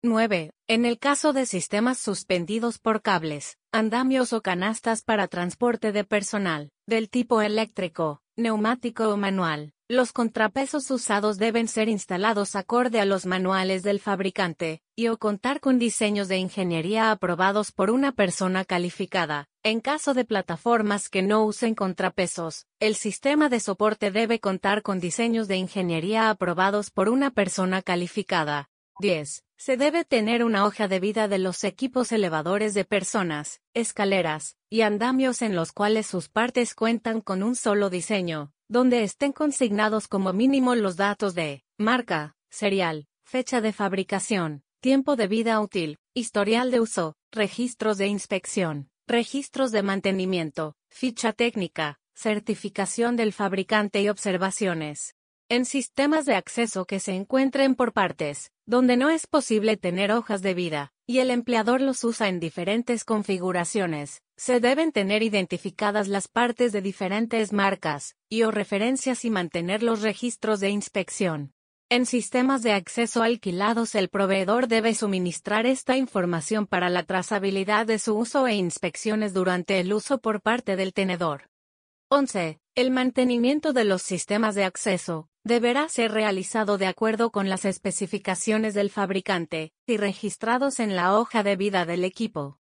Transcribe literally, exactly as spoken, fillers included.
nueve. En el caso de sistemas suspendidos por cables, andamios o canastas para transporte de personal, del tipo eléctrico, neumático o manual, los contrapesos usados deben ser instalados acorde a los manuales del fabricante, y o contar con diseños de ingeniería aprobados por una persona calificada. En caso de plataformas que no usen contrapesos, el sistema de soporte debe contar con diseños de ingeniería aprobados por una persona calificada. diez. Se debe tener una hoja de vida de los equipos elevadores de personas, escaleras, y andamios en los cuales sus partes cuentan con un solo diseño, donde estén consignados como mínimo los datos de marca, serial, fecha de fabricación, tiempo de vida útil, historial de uso, registros de inspección, registros de mantenimiento, ficha técnica, certificación del fabricante y observaciones. En sistemas de acceso que se encuentren por partes, donde no es posible tener hojas de vida, y el empleador los usa en diferentes configuraciones, se deben tener identificadas las partes de diferentes marcas, y o referencias y mantener los registros de inspección. En sistemas de acceso alquilados el proveedor debe suministrar esta información para la trazabilidad de su uso e inspecciones durante el uso por parte del tenedor. once. El mantenimiento de los sistemas de acceso deberá ser realizado de acuerdo con las especificaciones del fabricante y registrados en la hoja de vida del equipo.